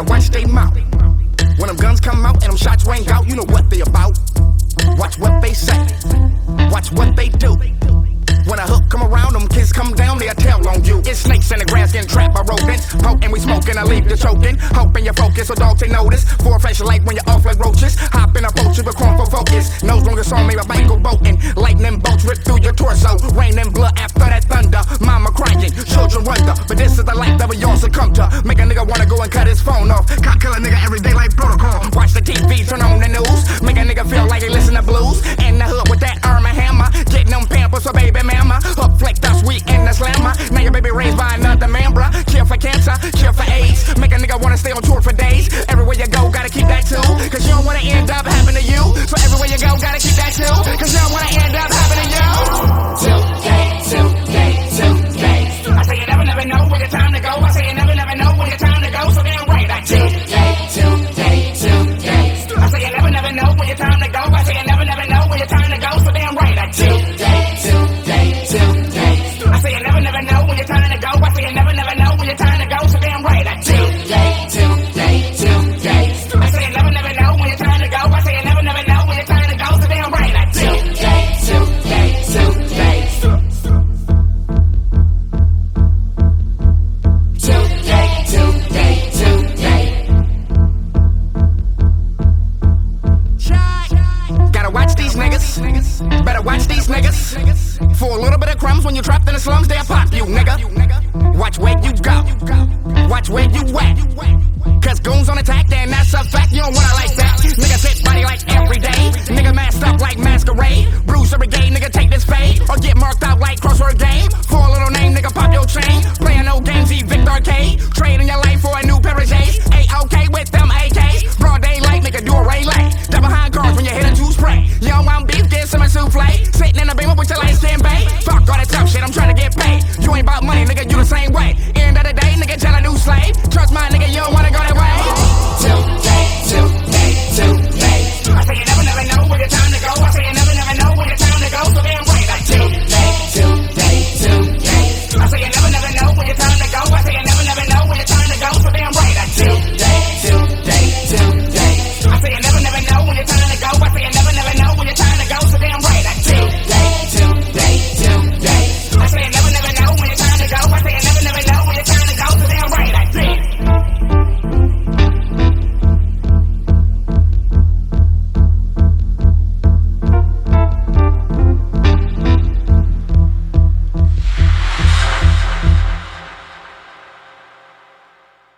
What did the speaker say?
Gotta watch they mouth. When them guns come out and them shots ring out, you know what they about. Watch what they say, watch what they do. When a hook come around, them kids come down, they'll tell on you. It's snakes in the grass getting trapped by rodents. Poke and we smoking, I leave you choking. Hoping you focus so dogs take notice. For a flashlight when you're off like roaches. Hop in a boat, you become for focus. Nose longer song, maybe a bike go boating. Lightning bolts rip through your torso. Rain and blood after that thunder. Mama crying, children wonder. But this is the life that we all succumb to. Make a nigga wanna go and cut his phone off. Cop kill a nigga every day like protocol. Watch the TV, turn on the news. Make a nigga feel like he listen to blues. In the hood with that arm and hammer. Getting them pampers for baby mama. Hook flicked us, we in the slammer. Now your baby raised by another man, bruh. Cure for cancer, cure for AIDS. Make a nigga wanna stay on tour for days. Everywhere you go, gotta keep that too. Cause you don't wanna end up having to you. So everywhere you go, gotta keep that too. Cause you don't wanna end up having to you. Today. I say you never know when your time to go. I say you never know when your time to go. So damn right, I today. I say you never know when your time to go. I say you never know when your time to go. So damn right, I today. I say you never know when your time to go. I say you never know when your time to go. So damn right, I today. I say you never know when your time to go. I say you never know when your time to go. So damn right, I today. Better watch these niggas. For a little bit of crumbs when you're trapped in the slums, they'll pop you, nigga. Watch where you go. Watch where you at. Cause goons on attack, and that's a fact. You don't wanna like that. Niggas hit body like every day. Nigga masked up like masquerade. Bruce or brigade, nigga take this fade. Or get marked out like crossword game. For a little name, nigga pop your chain. Playing no games, eat Victor Arcade. Trading your life for a new pair of J's. A-OK with them AKs. Broad daylight, nigga do a relay. Double behind cars when you hit a two spray. You don't want beef, get some souffle. Sitting in the beamer with your light skin bae. Fuck all that tough shit, I'm trying to get paid. You ain't about money, nigga, you the same way. End of the day, nigga, tell a new slave. Trust my nigga, you don't wanna go that way. Today. I say you never know when your time to go. I say you